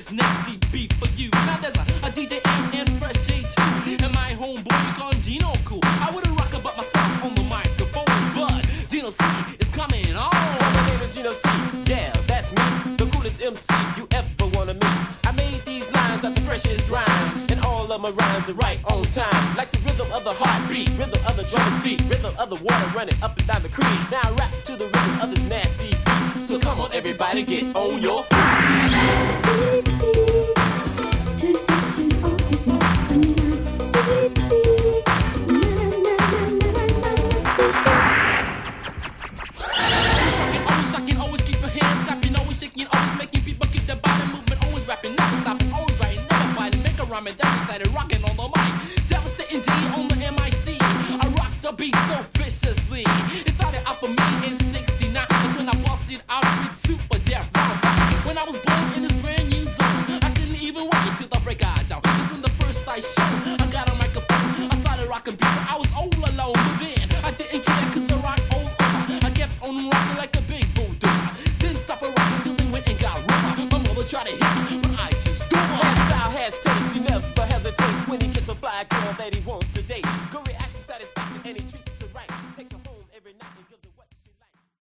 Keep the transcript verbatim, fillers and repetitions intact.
this nasty beat for you. Now there's a, a D J M and Fresh J too, and my homeboy called Dino Cool. I wouldn't rock about myself on the microphone, but Dino C is coming on. My name is Dino C, yeah, that's me, the coolest M C you ever wanna meet. I made these lines out the freshest rhymes, and all of my rhymes are right on time. Like the rhythm of the heartbeat, rhythm of the drummer's beat, rhythm of the water running up and down the creek. Now I rap to the rhythm of this nasty beat. So come on everybody, get on your feet. Rhyming, that excited, rocking on the mic. Devastating D on the M I C. I rock the beat so viciously. It started out for me in sixty-nine. That's when I busted out with Super Death Rock. When I was born